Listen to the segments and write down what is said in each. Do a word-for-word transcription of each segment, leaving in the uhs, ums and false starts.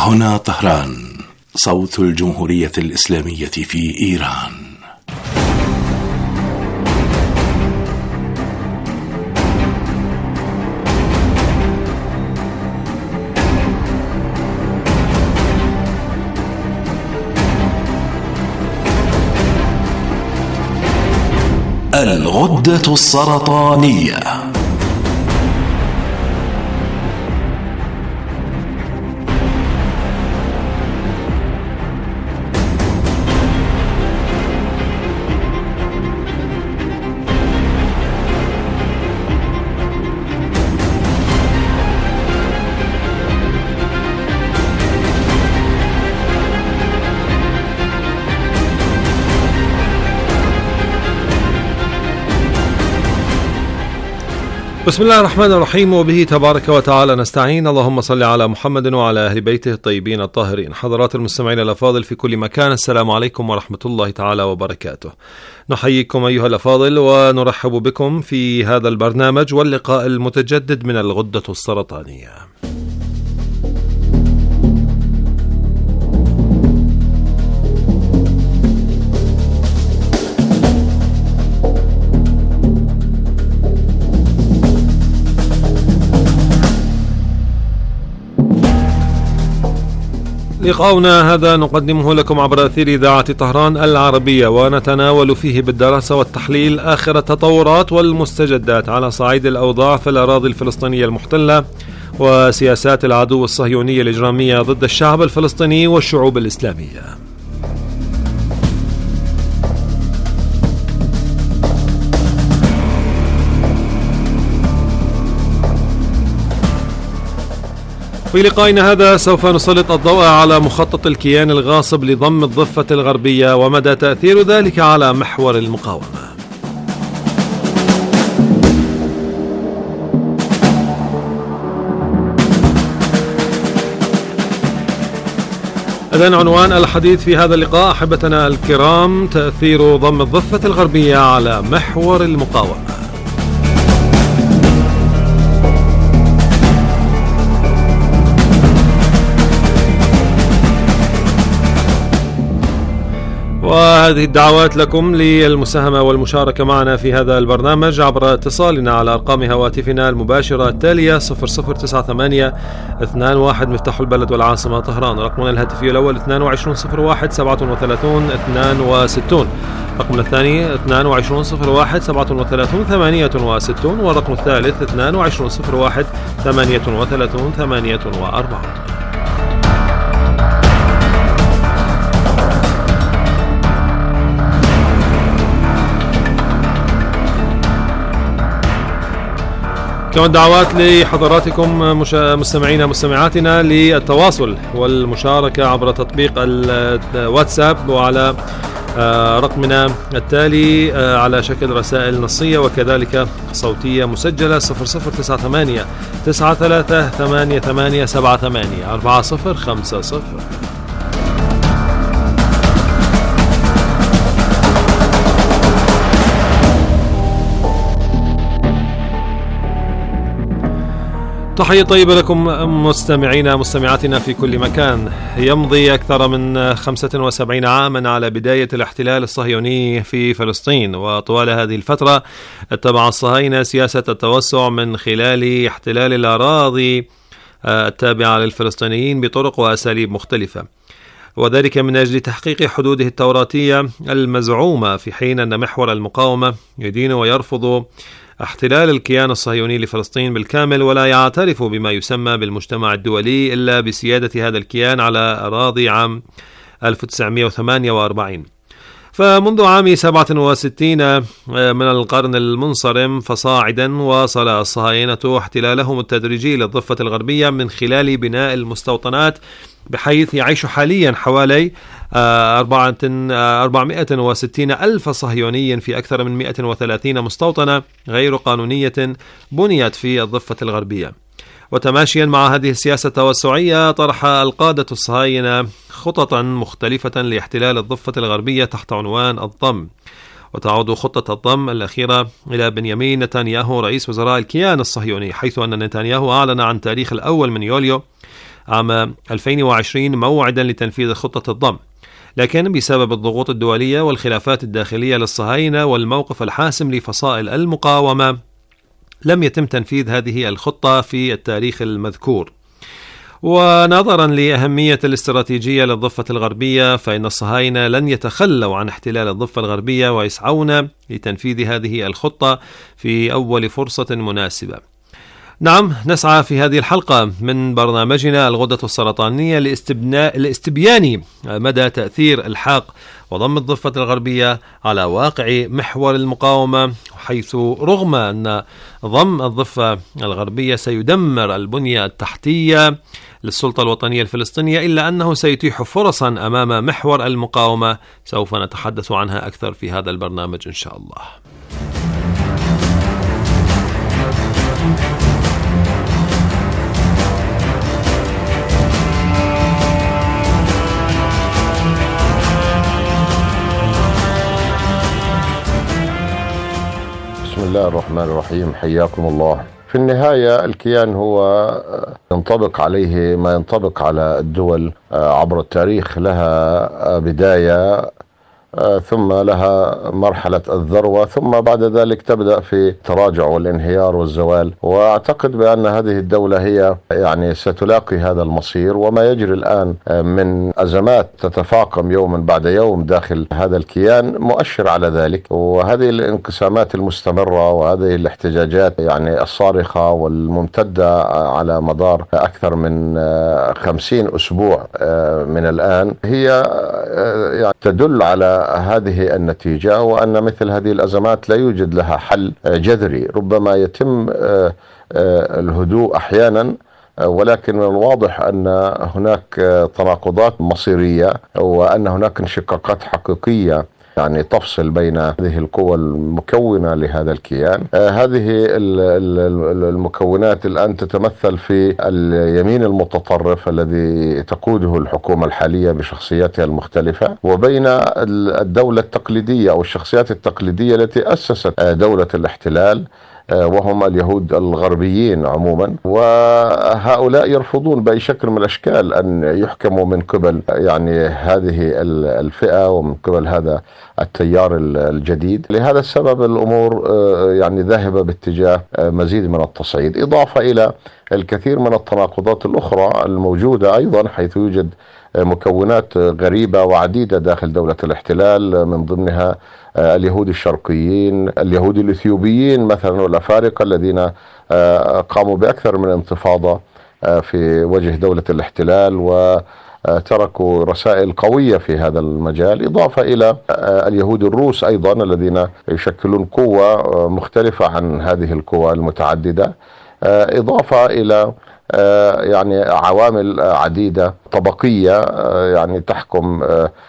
هنا طهران، صوت الجمهورية الإسلامية في إيران. الغدة السرطانية. بسم الله الرحمن الرحيم، وبه تبارك وتعالى نستعين. اللهم صل على محمد وعلى أهل بيته الطيبين الطاهرين. حضرات المستمعين الأفاضل في كل مكان، السلام عليكم ورحمة الله تعالى وبركاته. نحييكم أيها الأفاضل ونرحب بكم في هذا البرنامج واللقاء المتجدد من الغدة السرطانية. لقاؤنا هذا نقدمه لكم عبر أثير إذاعة طهران العربية، ونتناول فيه بالدراسة والتحليل آخر التطورات والمستجدات على صعيد الأوضاع في الأراضي الفلسطينية المحتلة وسياسات العدو الصهيوني الإجرامية ضد الشعب الفلسطيني والشعوب الإسلامية. في لقائنا هذا سوف نسلط الضوء على مخطط الكيان الغاصب لضم الضفة الغربية ومدى تأثير ذلك على محور المقاومة. إذن عنوان الحديث في هذا اللقاء أحبتنا الكرام: تأثير ضم الضفة الغربية على محور المقاومة. وهذه الدعوات لكم للمساهمة والمشاركة معنا في هذا البرنامج عبر اتصالنا على أرقام هواتفنا المباشرة التالية: صفر صفر تسعة ثمانية اثنان واحد مفتاح البلد والعاصمة طهران، رقمنا الهاتفي الأول اثنان وعشرين صفر واحد سبعة وثلاثين اثنان وستين، رقمنا الثاني اثنان وعشرين صفر واحد سبعة وثلاثين ثمانية وستين، والرقم الثالث اثنان وعشرين صفر واحد ثمانية وثلاثين ثمانية وأربعين. كمان دعوات لحضراتكم مستمعينا مستمعاتنا للتواصل والمشاركة عبر تطبيق الواتساب وعلى رقمنا التالي على شكل رسائل نصية وكذلك صوتية مسجلة: صفر صفر تسعة ثمانية تسعة ثلاثة ثمانية ثمانية سبعة ثمانية أربعة صفر خمسة صفر. تحية طيبة لكم مستمعينا مستمعاتنا في كل مكان. يمضي أكثر من خمسة وسبعين عاما على بداية الاحتلال الصهيوني في فلسطين، وطوال هذه الفترة اتبع الصهاينة سياسة التوسع من خلال احتلال الأراضي التابعة للفلسطينيين بطرق وأساليب مختلفة، وذلك من أجل تحقيق حدوده التوراتية المزعومة، في حين أن محور المقاومة يدين ويرفض احتلال الكيان الصهيوني لفلسطين بالكامل، ولا يعترف بما يسمى بالمجتمع الدولي إلا بسيادة هذا الكيان على أراضي عام ألف وتسعمائة وثمانية وأربعين. فمنذ عام سبعة وستين من القرن المنصرم فصاعدا، واصل الصهاينة احتلالهم التدريجي للضفة الغربية من خلال بناء المستوطنات، بحيث يعيش حاليا حوالي أربعمائة وستين ألف صهيوني في أكثر من مائة وثلاثين مستوطنة غير قانونية بنيت في الضفة الغربية. وتماشيا مع هذه السياسة التوسعية، طرح القادة الصهاينة خططا مختلفة لاحتلال الضفة الغربية تحت عنوان الضم. وتعود خطة الضم الأخيرة إلى بنيامين نتنياهو رئيس وزراء الكيان الصهيوني، حيث أن نتنياهو أعلن عن تاريخ الأول من يوليو عام ألفين وعشرين موعدا لتنفيذ خطة الضم، لكن بسبب الضغوط الدولية والخلافات الداخلية للصهاينة والموقف الحاسم لفصائل المقاومة لم يتم تنفيذ هذه الخطة في التاريخ المذكور. ونظرا لأهمية الاستراتيجية للضفة الغربية فإن الصهاينة لن يتخلوا عن احتلال الضفة الغربية ويسعون لتنفيذ هذه الخطة في أول فرصة مناسبة. نعم، نسعى في هذه الحلقة من برنامجنا الغدة السرطانية لاستبيان مدى تأثير الحاق وضم الضفة الغربية على واقع محور المقاومة، حيث رغم أن ضم الضفة الغربية سيدمر البنية التحتية للسلطة الوطنية الفلسطينية، إلا أنه سيتيح فرصا أمام محور المقاومة سوف نتحدث عنها أكثر في هذا البرنامج إن شاء الله. بسم الله الرحمن الرحيم، حياكم الله. في النهاية الكيان هو ينطبق عليه ما ينطبق على الدول عبر التاريخ، لها بداية ثم لها مرحلة الذروة، ثم بعد ذلك تبدأ في التراجع والانهيار والزوال. وأعتقد بأن هذه الدولة هي يعني ستلاقي هذا المصير، وما يجري الآن من أزمات تتفاقم يوما بعد يوم داخل هذا الكيان مؤشر على ذلك. وهذه الانقسامات المستمرة وهذه الاحتجاجات يعني الصارخة والممتدة على مدار أكثر من خمسين أسبوع من الآن هي يعني تدل على هذه النتيجة، وأن مثل هذه الأزمات لا يوجد لها حل جذري. ربما يتم الهدوء أحيانا، ولكن من الواضح أن هناك تناقضات مصيرية وأن هناك انشقاقات حقيقية يعني تفصل بين هذه القوى المكونة لهذا الكيان. آه هذه المكونات الآن تتمثل في اليمين المتطرف الذي تقوده الحكومة الحالية بشخصياتها المختلفة، وبين الدولة التقليدية أو الشخصيات التقليدية التي أسست آه دولة الاحتلال، وهم اليهود الغربيين عموما. وهؤلاء يرفضون بأي شكل من الأشكال أن يحكموا من قبل يعني هذه الفئة ومن قبل هذا التيار الجديد. لهذا السبب الأمور يعني ذاهبة باتجاه مزيد من التصعيد، إضافة إلى الكثير من التناقضات الأخرى الموجودة أيضا، حيث يوجد مكونات غريبة وعديدة داخل دولة الاحتلال، من ضمنها اليهود الشرقيين، اليهود الإثيوبيين مثلا والأفارقة الذين قاموا بأكثر من انتفاضة في وجه دولة الاحتلال وتركوا رسائل قوية في هذا المجال، إضافة إلى اليهود الروس أيضا الذين يشكلون قوة مختلفة عن هذه القوى المتعددة، إضافة إلى يعني عوامل عديدة طبقية يعني تحكم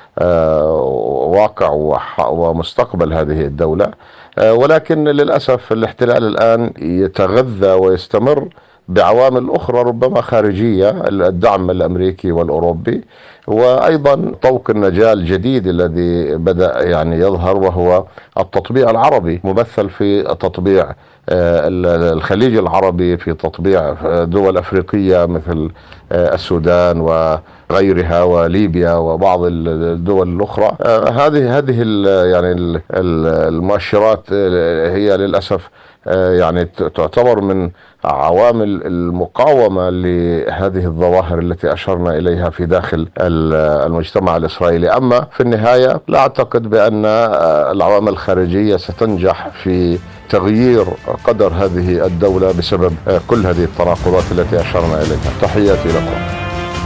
واقع ومستقبل هذه الدولة. ولكن للأسف الاحتلال الآن يتغذى ويستمر بعوامل أخرى ربما خارجية، الدعم الأمريكي والأوروبي، وأيضا طوق النجاة الجديد الذي بدأ يعني يظهر، وهو التطبيع العربي، ممثل في تطبيع الخليج العربي، في تطبيع دول أفريقية مثل السودان وغيرها وليبيا وبعض الدول الأخرى. هذه هذه يعني المؤشرات هي للأسف يعني تعتبر من عوامل المقاومة لهذه الظواهر التي أشرنا إليها في داخل المجتمع الإسرائيلي. أما في النهاية لا أعتقد بأن العوامل الخارجية ستنجح في تغيير قدر هذه الدولة بسبب كل هذه التناقضات التي أشرنا إليها. تحياتي لكم.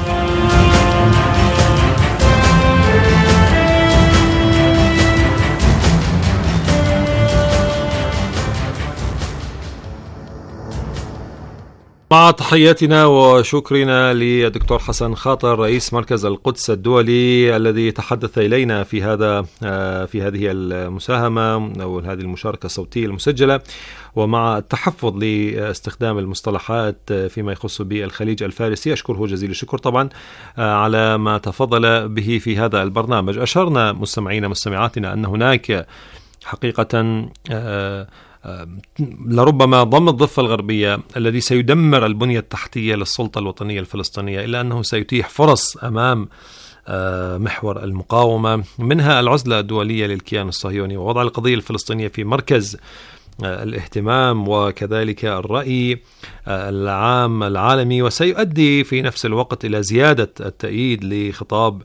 مع تحياتنا وشكرنا للدكتور حسن خاطر رئيس مركز القدس الدولي الذي تحدث إلينا في هذا في هذه المساهمة أو هذه المشاركة الصوتية المسجلة، ومع التحفظ لاستخدام المصطلحات فيما يخص بالخليج الفارسي. أشكره جزيل الشكر طبعا على ما تفضل به في هذا البرنامج. أشرنا مستمعين مستمعاتنا أن هناك حقيقة لربما ضم الضفة الغربية الذي سيدمر البنية التحتية للسلطة الوطنية الفلسطينية، إلا أنه سيتيح فرص أمام محور المقاومة، منها العزلة الدولية للكيان الصهيوني ووضع القضية الفلسطينية في مركز الاهتمام وكذلك الرأي العام العالمي، وسيؤدي في نفس الوقت إلى زيادة التأييد لخطاب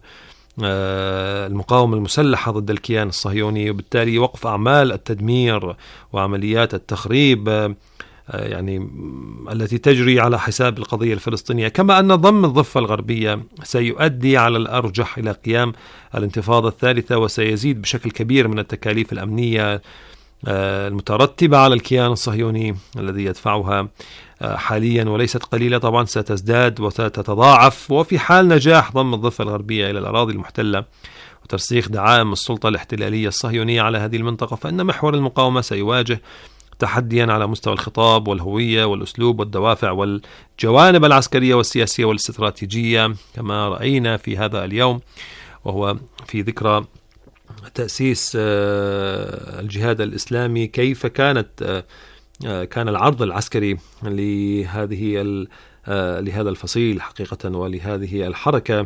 المقاومة المسلحة ضد الكيان الصهيوني، وبالتالي وقف أعمال التدمير وعمليات التخريب يعني التي تجري على حساب القضية الفلسطينية. كما أن ضم الضفة الغربية سيؤدي على الأرجح إلى قيام الانتفاضة الثالثة، وسيزيد بشكل كبير من التكاليف الأمنية المترتبة على الكيان الصهيوني الذي يدفعها حاليا وليست قليلة، طبعا ستزداد وستتضاعف. وفي حال نجاح ضم الضفة الغربية إلى الأراضي المحتلة وترسيخ دعائم السلطة الاحتلالية الصهيونية على هذه المنطقة، فإن محور المقاومة سيواجه تحديا على مستوى الخطاب والهوية والأسلوب والدوافع والجوانب العسكرية والسياسية والاستراتيجية، كما رأينا في هذا اليوم وهو في ذكرى تأسيس الجهاد الإسلامي، كيف كانت كان العرض العسكري لهذه لهذا الفصيل حقيقة ولهذه الحركة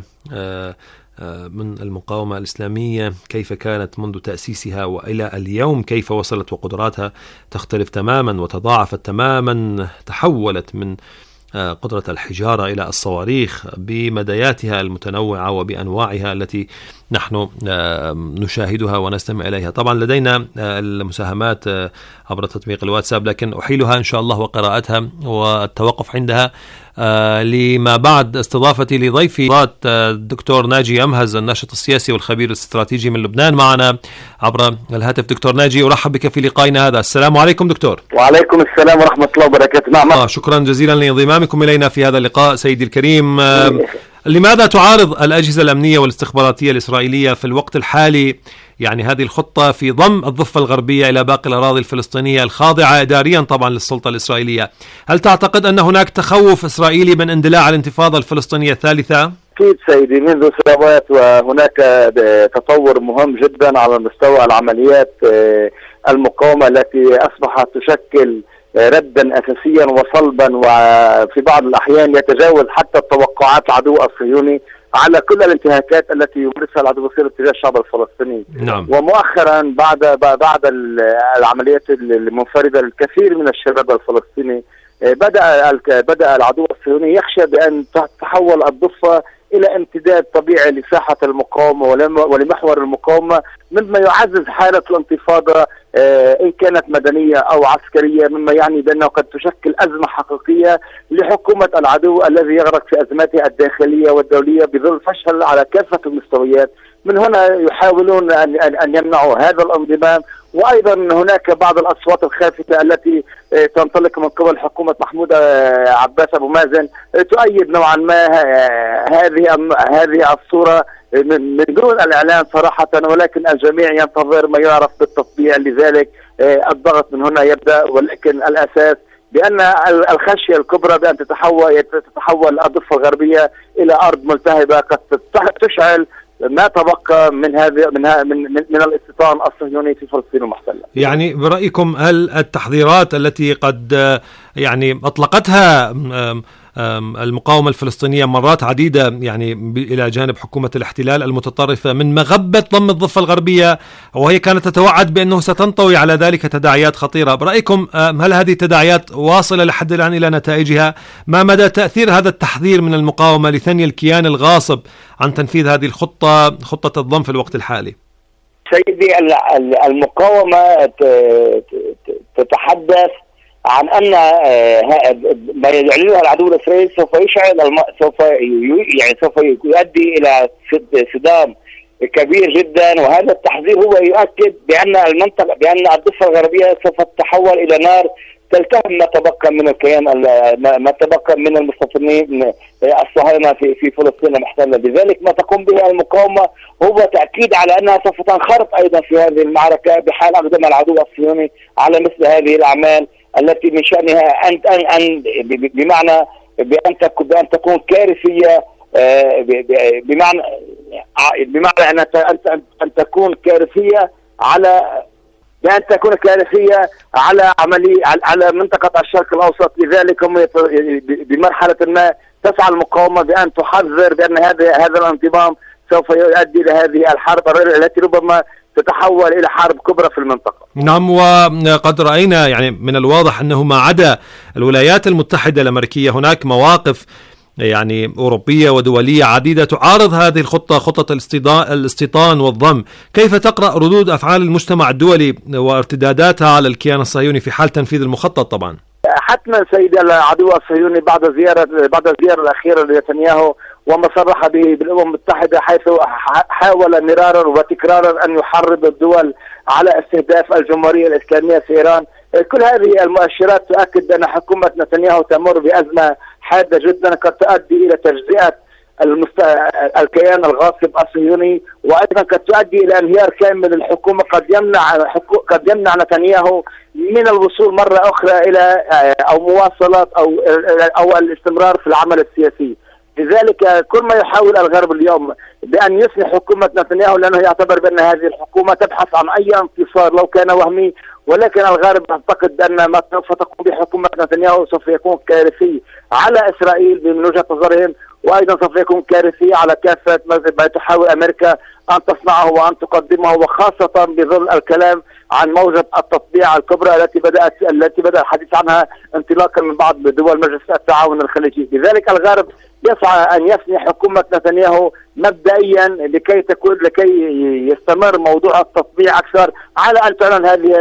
من المقاومة الإسلامية، كيف كانت منذ تأسيسها وإلى اليوم، كيف وصلت وقدراتها تختلف تماما وتضاعفت تماما، تحولت من قدرة الحجارة إلى الصواريخ بمداياتها المتنوعة وبأنواعها التي نحن نشاهدها ونستمع إليها. طبعا لدينا المساهمات عبر تطبيق الواتساب، لكن أحيلها إن شاء الله وقراءتها والتوقف عندها لما بعد استضافتي لضيفي الدكتور ناجي أمهز، الناشط السياسي والخبير الاستراتيجي من لبنان، معنا عبر الهاتف. دكتور ناجي، أرحب بك في لقائنا هذا. السلام عليكم دكتور. وعليكم السلام ورحمة الله وبركاته. نعم. آه شكرا جزيلا لانضمامكم إلينا في هذا اللقاء سيدي الكريم. آه لماذا تعارض الأجهزة الأمنية والاستخباراتية الإسرائيلية في الوقت الحالي يعني هذه الخطة في ضم الضفة الغربية إلى باقي الأراضي الفلسطينية الخاضعة إداريا طبعا للسلطة الإسرائيلية؟ هل تعتقد أن هناك تخوف إسرائيلي من اندلاع الانتفاضة الفلسطينية الثالثة؟ أكيد سيدي، منذ سنوات وهناك تطور مهم جدا على مستوى العمليات المقاومة التي أصبحت تشكل ردا أساسيا وصلبا، وفي بعض الأحيان يتجاوز حتى التوقعات العدو الصهيوني على كل الانتهاكات التي يمارسها العدو الصهيوني تجاه الشعب الفلسطيني. نعم. ومؤخرا بعد بعد العمليات المنفردة للكثير من الشباب الفلسطيني بدأ بدأ العدو الصهيوني يخشى بأن تتحول الضفة إلى امتداد طبيعي لساحة المقاومة ولمحور المقاومة، مما يعزز حالة الانتفاضة إن كانت مدنية أو عسكرية، مما يعني بأنه قد تشكل أزمة حقيقية لحكومة العدو الذي يغرق في أزماته الداخلية والدولية بظل فشل على كافة المستويات. من هنا يحاولون أن أن يمنعوا هذا الانضمام. وأيضا هناك بعض الأصوات الخافتة التي تنطلق من قبل حكومة محمود عباس أبو مازن تؤيد نوعا ما هذه هذه الصورة من دون الإعلان صراحة، ولكن الجميع ينتظر ما يعرف بالتطبيع. لذلك الضغط من هنا يبدأ، ولكن الأساس بأن الخشية الكبرى بأن تتحول تتحول الضفة الغربية إلى أرض ملتهبة قد تشعل ما تبقى من هذه من من من الاستيطان الصهيوني في فلسطين المحتلة. يعني برأيكم هل التحذيرات التي قد يعني أطلقتها المقاومة الفلسطينية مرات عديدة يعني إلى جانب حكومة الاحتلال المتطرفة من مغبة ضم الضفة الغربية، وهي كانت تتوعد بأنه ستنطوي على ذلك تداعيات خطيرة، برأيكم هل هذه التداعيات واصلة لحد الآن إلى نتائجها؟ ما مدى تأثير هذا التحذير من المقاومة لثني الكيان الغاصب عن تنفيذ هذه الخطة، خطة الضم في الوقت الحالي؟ سيدي، المقاومة تتحدث عن أن ما يعلنه العدو الإسرائيلي سوف يشعل الم... سوف يعني سوف يؤدي إلى صدام كبير جدا، وهذا التحذير هو يؤكد بأن المنطقة بأن الضفة الغربية سوف تتحول إلى نار تلتهم ما تبقى من الكيان ما تبقى من المستوطنين الصهاينة في في فلسطين المحتلة. لذلك ما تقوم به المقاومة هو تأكيد على أنها سوف تنخرط أيضا في هذه المعركة بحال أقدم العدو الصهيوني على مثل هذه الأعمال التي من شأنها أن أن أن بمعنى بأن تكون بأن تكون كارثية، بمعنى بمعنى أن أن أن تكون كارثية على بأن تكون كارثية على عملية على منطقة الشرق الأوسط. لذلك هم بمرحلة ما تسعى المقاومة بأن تحذر بأن هذا هذا الانضمام سوف يؤدي إلى هذه الحرب التي ربما تتحول إلى حرب كبرى في المنطقة. نعم، وقد رأينا يعني من الواضح أنه ما عدا الولايات المتحدة الأمريكية هناك مواقف يعني أوروبية ودولية عديدة تعارض هذه الخطة، خطة الاستيطان والضم. كيف تقرأ ردود أفعال المجتمع الدولي وارتداداتها على الكيان الصهيوني في حال تنفيذ المخطط؟ طبعا حتما سيدي العدو الصهيوني بعد زيارة بعد الزيارة الأخيرة لنتنياهو وما صرح به بالأمم المتحدة، حيث حاول مرارا وتكرارا أن يحرض الدول على استهداف الجمهورية الإسلامية في إيران. كل هذه المؤشرات تؤكد أن حكومة نتنياهو تمر بأزمة حادة جدا قد تؤدي إلى تجزئة المست... الكيان الغاصب الصهيوني، وأيضا قد تؤدي إلى انهيار كامل الحكومة، قد يمنع حكو... قد يمنع نتنياهو من الوصول مرة أخرى إلى أو مواصلات أو أو الاستمرار في العمل السياسي. لذلك كل ما يحاول الغرب اليوم بأن يثني حكومة نتنياهو، لأنه يعتبر بأن هذه الحكومة تبحث عن أي انتصار لو كان وهمي، ولكن الغرب يعتقد أن ما سوف تقوم بحكومة نتنياهو سوف يكون كارثي على إسرائيل من وجهة نظرهم، وأيضا سوف يكون كارثي على كافة ما تحاول أمريكا أن تصنعه وأن تقدمه، وخاصة بظل الكلام عن موجة التطبيع الكبرى التي بدأت التي بدأ الحديث عنها انطلاقا من بعض دول مجلس التعاون الخليجي. لذلك الغرب يسعى أن يفني حكومة نتنياهو مبدئيا لكي تكون لكي يستمر موضوع التطبيع أكثر، على أن تعلن هذه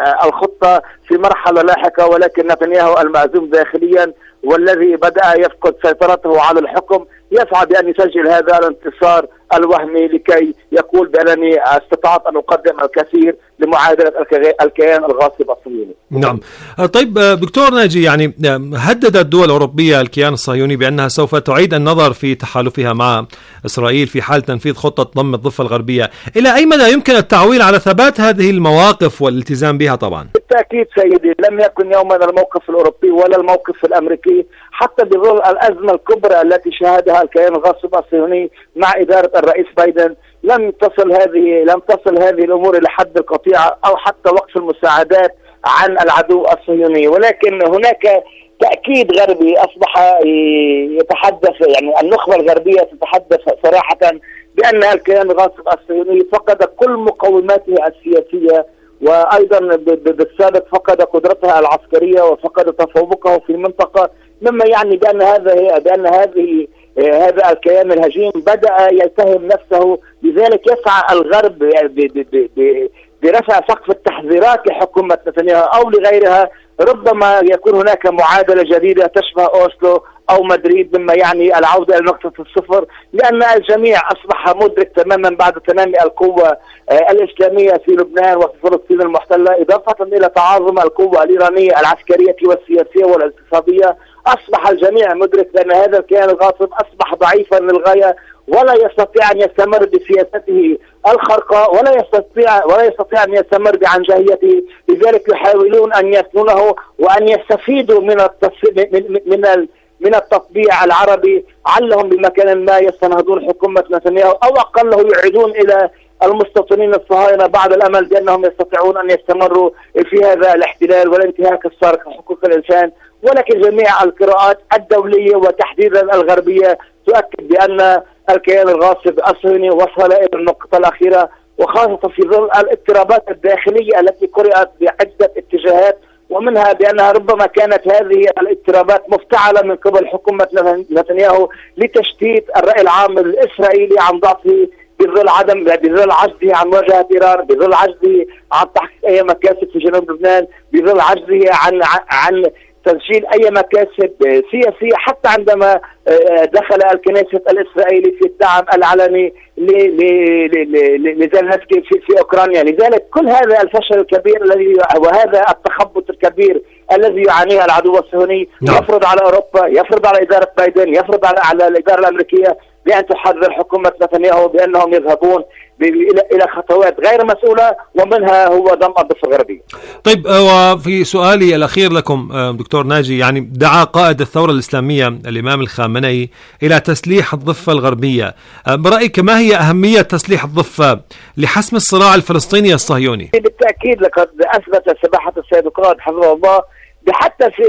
الخطة في مرحلة لاحقة. ولكن نتنياهو المعزوم داخليا والذي بدأ يفقد سيطرته على الحكم يسعى بأن يسجل هذا الانتصار الوهمي لكي يقول بأنني استطعت أن أقدم الكثير لمعادلة الكيان الغاصب الصهيوني. نعم. طيب دكتور ناجي، يعني هددت الدول الأوروبية الكيان الصهيوني بأنها سوف تعيد النظر في تحالفها مع إسرائيل في حال تنفيذ خطة ضم الضفة الغربية. إلى أي مدى يمكن التعويل على ثبات هذه المواقف والالتزام بها؟ طبعا بالتأكيد سيدي، لم يكن يوما الموقف الأوروبي ولا الموقف الأمريكي حتى بظل الأزمة الكبرى التي شهدها الكيان الغاصب الصهيوني مع إدارة الرئيس بايدن، لم تصل هذه لم تصل هذه الأمور إلى حد القطيعة أو حتى وقف المساعدات عن العدو الصهيوني. ولكن هناك تأكيد غربي أصبح يتحدث، يعني النخبة الغربية تتحدث صراحة بأن الكيان الغاصب الصهيوني فقد كل مقوماته السياسية، وأيضا بالسابق فقد قدرتها العسكرية وفقد تفوقه في المنطقة، مما يعني بأن هذا بأن هذه هذا الكيان الهجين بدأ يلتهم نفسه. لذلك يسعى الغرب برفع سقف التحذيرات لحكومة نتنياهو أو لغيرها. ربما يكون هناك معادلة جديدة تشبه أوسلو أو مدريد، مما يعني العودة إلى نقطة الصفر، لأن الجميع أصبح مدرك تماما بعد تنامي القوة الإسلامية في لبنان وفي فلسطين المحتلة، إضافة إلى تعاظم القوة الإيرانية العسكرية والسياسية والاقتصادية. أصبح الجميع مدرك بأن هذا الكيان الغاصب أصبح ضعيفا للغاية، ولا يستطيع أن يستمر بسياسته الخرقاء، ولا يستطيع ولا يستطيع أن يستمر بعنجهيته. لذلك يحاولون أن يثنونه وأن يستفيدوا من من من من التطبيع العربي، علهم بمكان ما يستنهضون حكومة نتنياهو أو أقله يعيدون إلى المستوطنين الصهاينة بعد الأمل بأنهم يستطيعون أن يستمروا في هذا الاحتلال والانتهاك الصارخ لحقوق الإنسان. ولكن جميع القراءات الدولية وتحديدا الغربية تؤكد بأن الكيان الغاصب الصهيوني وصل إلى النقطة الأخيرة، وخاصة في ظل الاضطرابات الداخلية التي قرأت بعدة اتجاهات، ومنها بأنها ربما كانت هذه الاضطرابات مفتعلة من قبل حكومة نتنياهو لتشتيت الرأي العام الإسرائيلي عن ضعفه بظل عدم بظل عجزه عن مواجهة إيران، بظل عجزه عن تحقيق أي مكاسب في جنوب لبنان، بظل عجزه عن عن تسجيل أي مكاسب سياسية، حتى عندما دخل الكنيسة الإسرائيلي في الدعم العلني لزيلنسكي في, في أوكرانيا. لذلك كل هذا الفشل الكبير الذي وهذا التخبط الكبير الذي يعانيه العدو الصهيوني يفرض على أوروبا، يفرض على إدارة بايدن، يفرض على, على الإدارة الأمريكية بأن تحذر حكومة نتنياهو بأنهم يذهبون إلى خطوات غير مسؤولة، ومنها هو ضم الضفة الغربية. طيب، وفي سؤالي الأخير لكم دكتور ناجي، يعني دعا قائد الثورة الإسلامية الإمام الخامنئي إلى تسليح الضفة الغربية. برأيك ما هي أهمية تسليح الضفة لحسم الصراع الفلسطيني الصهيوني؟ بالتأكيد لقد أثبت سماحة السيد القائد حفظه الله حتى في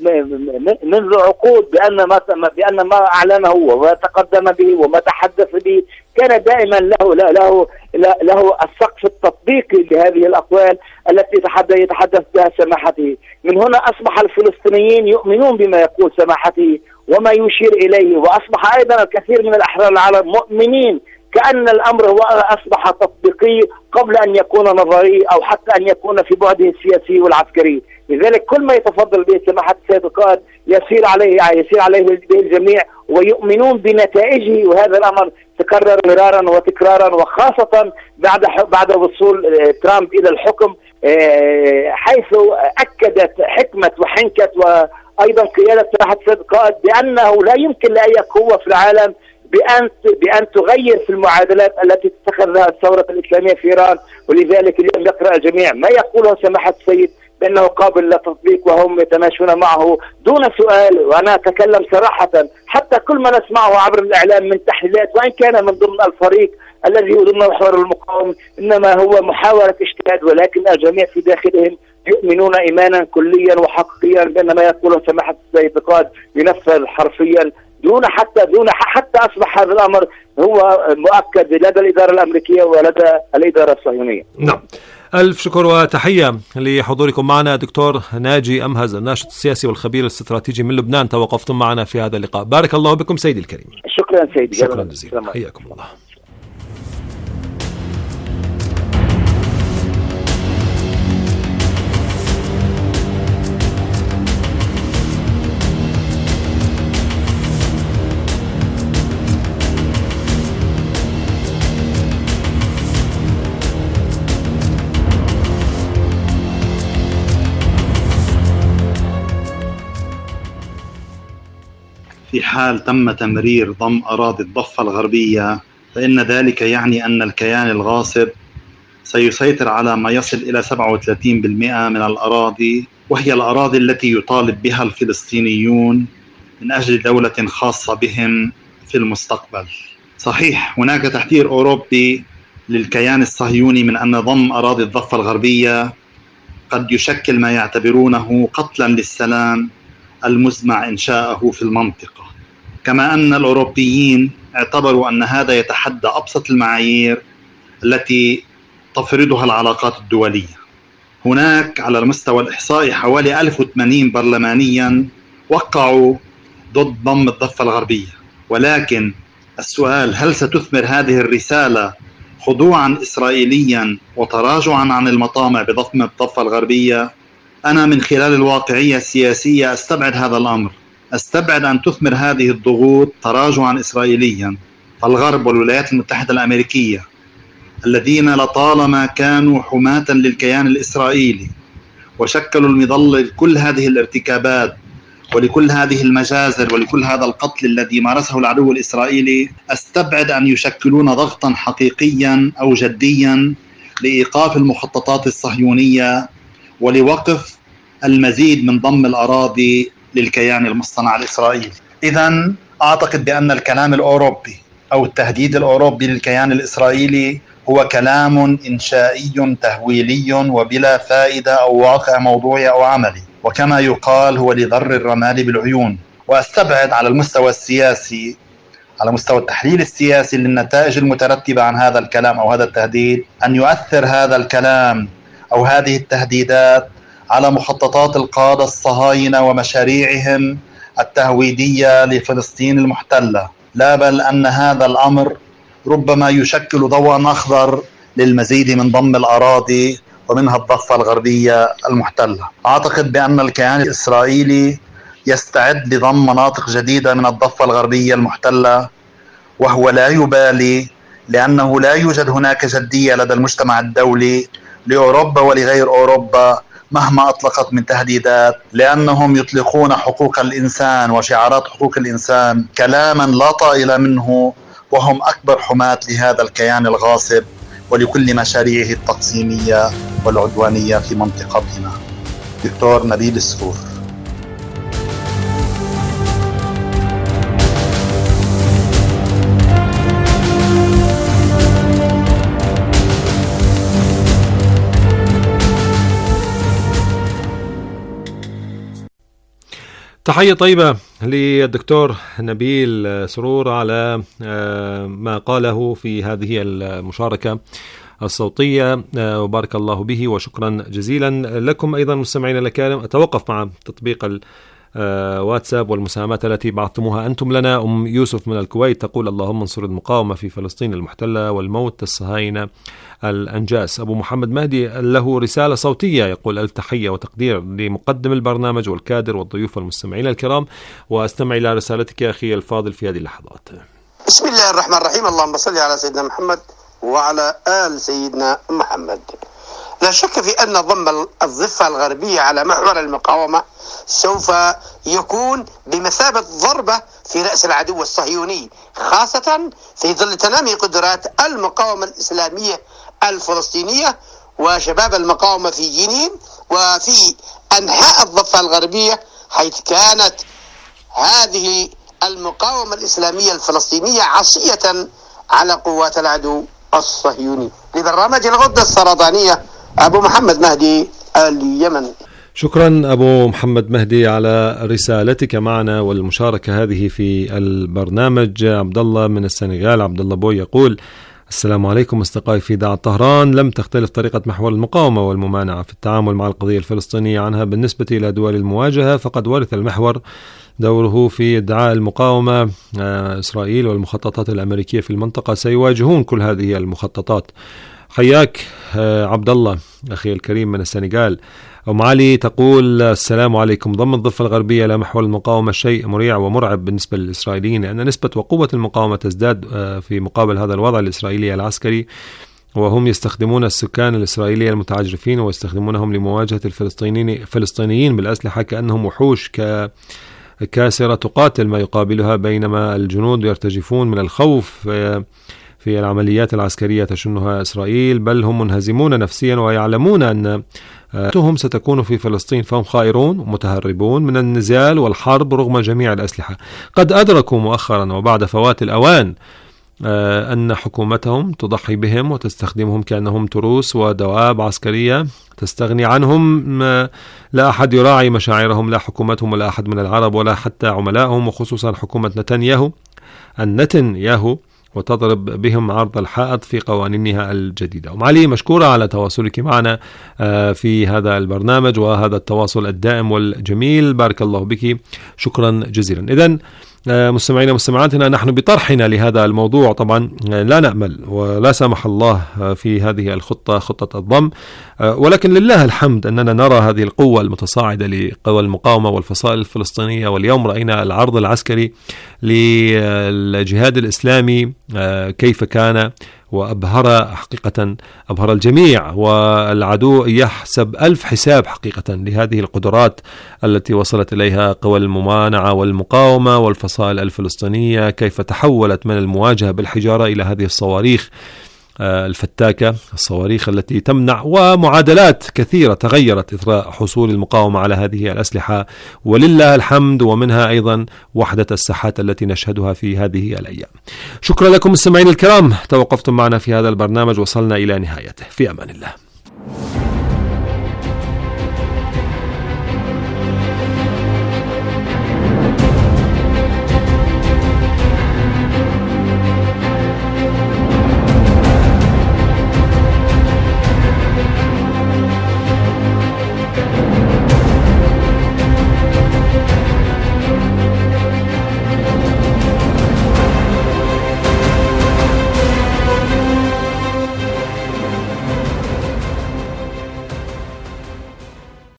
منذ عقود بأن ما بأن ما أعلنه وما تقدم به وما تحدث به كان دائما له له له السقف التطبيقي لهذه الأقوال التي يتحدث بها سماحته. من هنا أصبح الفلسطينيين يؤمنون بما يقول سماحته وما يشير إليه، وأصبح أيضا الكثير من الأحرار العرب مؤمنين كأن الأمر هو أصبح تطبيقي قبل أن يكون نظري أو حتى أن يكون في بعده السياسي والعسكري. لذلك كل ما يتفضل به سماحة السيد القائد يسير عليه يسير عليه به الجميع ويؤمنون بنتائجه، وهذا الأمر تكرر مرارا وتكرارا، وخاصة بعد بعد وصول ترامب إلى الحكم، حيث أكدت حكمة وحنكة وأيضا قيادة سماحة السيد القائد بأنه لا يمكن لأي قوة في العالم بأن بأن تغير في المعادلات التي تتخذها الثورة الإسلامية في إيران. ولذلك اليوم يقرأ الجميع ما يقوله سماحة السيد بأنه قابل للتطبيق وهم يتماشون معه دون سؤال. وأنا أتكلم صراحة، حتى كل ما نسمعه عبر الإعلام من تحليلات وإن كان من ضمن الفريق الذي هو ضمن محور المقاومة إنما هو محاولة اجتهاد، ولكن الجميع في داخلهم يؤمنون إيمانا كليا وحقيقيا بأن ما يقوله سماحة السيد القائد ينفذ حرفيا دون حتى دون حتى أصبح هذا الأمر هو مؤكد لدى الإدارة الأمريكية ولدى الإدارة الصهيونية. نعم، ألف شكر وتحية لحضوركم معنا دكتور ناجي أمهز، الناشط السياسي والخبير الاستراتيجي من لبنان، توقفتم معنا في هذا اللقاء. بارك الله بكم سيدي الكريم. شكرا سيدي، شكرا جزيلا، حياكم الله. في حال تم تمرير ضم أراضي الضفة الغربية فإن ذلك يعني أن الكيان الغاصب سيسيطر على ما يصل إلى سبعة وثلاثين بالمئة من الأراضي، وهي الأراضي التي يطالب بها الفلسطينيون من أجل دولة خاصة بهم في المستقبل. صحيح هناك تحذير أوروبي للكيان الصهيوني من أن ضم أراضي الضفة الغربية قد يشكل ما يعتبرونه قتلا للسلام المزمع إنشاءه في المنطقة، كما أن الأوروبيين اعتبروا أن هذا يتحدى أبسط المعايير التي تفرضها العلاقات الدولية. هناك على المستوى الإحصائي حوالي ألف وثمانين برلمانيا وقعوا ضد ضم الضفة الغربية، ولكن السؤال هل ستثمر هذه الرسالة خضوعا إسرائيليا وتراجعا عن المطامع بضم الضفة الغربية؟ أنا من خلال الواقعية السياسية أستبعد هذا الأمر، أستبعد أن تثمر هذه الضغوط تراجعا إسرائيليا. الغرب والولايات المتحدة الأمريكية الذين لطالما كانوا حماة للكيان الإسرائيلي وشكلوا المظلة لكل هذه الارتكابات ولكل هذه المجازر ولكل هذا القتل الذي مارسه العدو الإسرائيلي، أستبعد أن يشكلون ضغطا حقيقيا أو جديا لإيقاف المخططات الصهيونية ولوقف المزيد من ضم الأراضي للكيان المصطنع الإسرائيلي. إذن أعتقد بأن الكلام الأوروبي أو التهديد الأوروبي للكيان الإسرائيلي هو كلام إنشائي تهويلي وبلا فائدة أو واقع موضوعي أو عملي، وكما يقال هو لضر الرمال بالعيون. وأستبعد على المستوى السياسي، على مستوى التحليل السياسي للنتائج المترتبة عن هذا الكلام أو هذا التهديد، أن يؤثر هذا الكلام أو هذه التهديدات على مخططات القادة الصهاينة ومشاريعهم التهويدية لفلسطين المحتلة، لا بل أن هذا الأمر ربما يشكل ضوءا أخضر للمزيد من ضم الأراضي ومنها الضفة الغربية المحتلة. أعتقد بأن الكيان الإسرائيلي يستعد لضم مناطق جديدة من الضفة الغربية المحتلة وهو لا يبالي، لأنه لا يوجد هناك جدية لدى المجتمع الدولي لأوروبا ولغير أوروبا مهما أطلقت من تهديدات، لأنهم يطلقون حقوق الإنسان وشعارات حقوق الإنسان كلاما لا طائل منه، وهم أكبر حماة لهذا الكيان الغاصب ولكل مشاريعه التقسيمية والعدوانية في منطقتنا. دكتور نبيل السرور. تحية طيبة للدكتور نبيل سرور على ما قاله في هذه المشاركة الصوتية، وبارك الله به وشكرا جزيلا لكم أيضا مستمعينا الكرام. أتوقف مع تطبيق الواتساب والمساهمات التي بعثتموها أنتم لنا. أم يوسف من الكويت تقول: اللهم انصر المقاومة في فلسطين المحتلة والموت الصهاينة الأنجاس. أبو محمد مهدي له رسالة صوتية يقول: ألف تحية وتقدير لمقدم البرنامج والكادر والضيوف والمستمعين الكرام، وأستمع إلى رسالتك يا أخي الفاضل في هذه اللحظات. بسم الله الرحمن الرحيم. اللهم صل على سيدنا محمد وعلى آل سيدنا محمد. لا شك في أن ضم الضفة الغربية على محور المقاومة سوف يكون بمثابة ضربة في رأس العدو الصهيوني، خاصة في ظل تنامي قدرات المقاومة الإسلامية الفلسطينية وشباب المقاومة في جنين وفي أنحاء الضفة الغربية، حيث كانت هذه المقاومة الإسلامية الفلسطينية عصية على قوات العدو الصهيوني. لبرنامج الغدة السرطانية، أبو محمد مهدي، اليمن. شكرا أبو محمد مهدي على رسالتك معنا والمشاركة هذه في البرنامج. عبد الله من السنغال، عبد الله بوي يقول: السلام عليكم أصدقائي في إذاعة طهران. لم تختلف طريقة محور المقاومة والممانعة في التعامل مع القضية الفلسطينية عنها بالنسبة إلى دول المواجهة، فقد ورث المحور دوره في ادعاء المقاومة إسرائيل والمخططات الأمريكية في المنطقة. سيواجهون كل هذه المخططات. حياك عبد الله أخي الكريم من السنغال. أم علي تقول: السلام عليكم. ضم الضفة الغربية إلى محور المقاومة شيء مريع ومرعب بالنسبة للإسرائيليين، لأن نسبة وقوة المقاومة تزداد في مقابل هذا الوضع الإسرائيلي العسكري، وهم يستخدمون السكان الإسرائيليين المتعجرفين ويستخدمونهم لمواجهة الفلسطينيين الفلسطينيين بالأسلحة كأنهم وحوش ك كاسرة تقاتل ما يقابلها، بينما الجنود يرتجفون من الخوف في العمليات العسكرية تشنها إسرائيل، بل هم منهزمون نفسيا ويعلمون أن هم ستكون في فلسطين، فهم خائرون ومتهربون من النزال والحرب رغم جميع الأسلحة. قد أدركوا مؤخرا وبعد فوات الأوان أن حكومتهم تضحي بهم وتستخدمهم كأنهم تروس ودواب عسكرية تستغني عنهم. لا أحد يراعي مشاعرهم، لا حكومتهم ولا أحد من العرب ولا حتى عملائهم، وخصوصا حكومة نتنياهو النتنياهو، وتضرب بهم عرض الحائط في قوانينها الجديدة. ومعلي مشكورة على تواصلك معنا في هذا البرنامج وهذا التواصل الدائم والجميل، بارك الله بك، شكرا جزيلا. إذن مستمعينا مستمعاتنا، نحن بطرحنا لهذا الموضوع طبعا لا نأمل ولا سمح الله في هذه الخطة، خطة الضم، ولكن لله الحمد أننا نرى هذه القوة المتصاعدة لقوى المقاومة والفصائل الفلسطينية. واليوم رأينا العرض العسكري للجهاد الإسلامي كيف كان، وأبهر حقيقة، أبهر الجميع، والعدو يحسب ألف حساب حقيقة لهذه القدرات التي وصلت إليها قوى الممانعة والمقاومة والفصائل الفلسطينية، كيف تحولت من المواجهة بالحجارة إلى هذه الصواريخ الفتاكة، الصواريخ التي تمنع، ومعادلات كثيرة تغيرت إثر حصول المقاومة على هذه الأسلحة ولله الحمد، ومنها أيضا وحدة الساحات التي نشهدها في هذه الأيام. شكرا لكم مستمعين الكرام، توقفتم معنا في هذا البرنامج، وصلنا إلى نهايته، في أمان الله.